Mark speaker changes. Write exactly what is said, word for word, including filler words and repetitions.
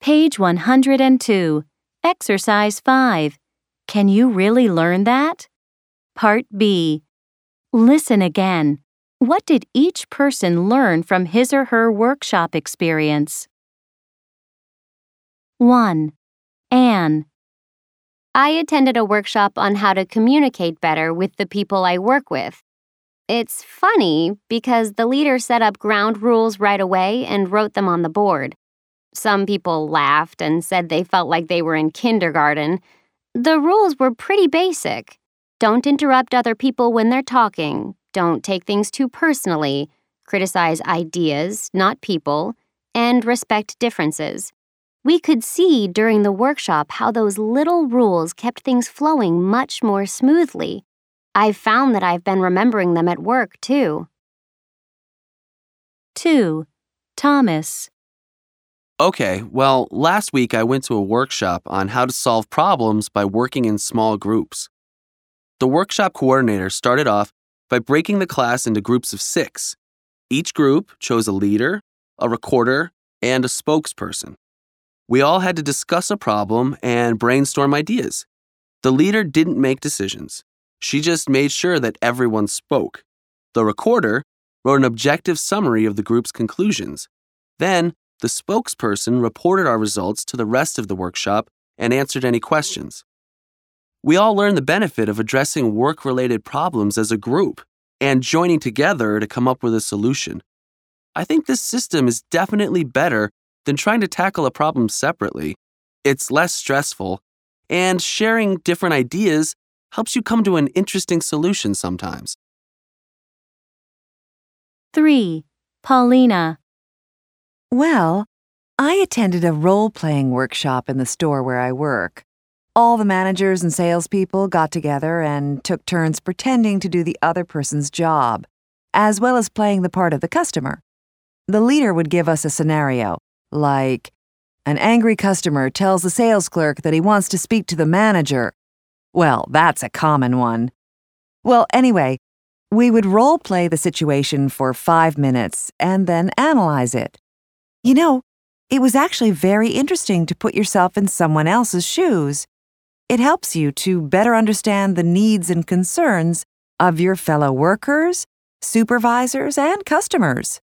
Speaker 1: Page one hundred two, Exercise five. Can you really learn that? Part B. Listen again. What did each person learn from his or her workshop experience? one. Anne.
Speaker 2: I attended a workshop on how to communicate better with the people I work with. It's funny because the leader set up ground rules right away and wrote them on the board. Some people laughed and said they felt like they were in kindergarten. The rules were pretty basic. Don't interrupt other people when they're talking. Don't take things too personally. Criticize ideas, not people. And respect differences. We could see during the workshop how those little rules kept things flowing much more smoothly. I've found that I've been remembering them at work, too.
Speaker 1: two. Thomas.
Speaker 3: Okay, well, last week I went to a workshop on how to solve problems by working in small groups. The workshop coordinator started off by breaking the class into groups of six. Each group chose a leader, a recorder, and a spokesperson. We all had to discuss a problem and brainstorm ideas. The leader didn't make decisions. She just made sure that everyone spoke. The recorder wrote an objective summary of the group's conclusions. Then, the spokesperson reported our results to the rest of the workshop and answered any questions. We all learned the benefit of addressing work-related problems as a group and joining together to come up with a solution. I think this system is definitely better than trying to tackle a problem separately. It's less stressful, and sharing different ideas helps you come to an interesting solution sometimes.
Speaker 1: three. Paulina.
Speaker 4: Well, I attended a role-playing workshop in the store where I work. All the managers and salespeople got together and took turns pretending to do the other person's job, as well as playing the part of the customer. The leader would give us a scenario, like, an angry customer tells the sales clerk that he wants to speak to the manager. Well, that's a common one. Well, anyway, we would role-play the situation for five minutes and then analyze it. You know, it was actually very interesting to put yourself in someone else's shoes. It helps you to better understand the needs and concerns of your fellow workers, supervisors, and customers.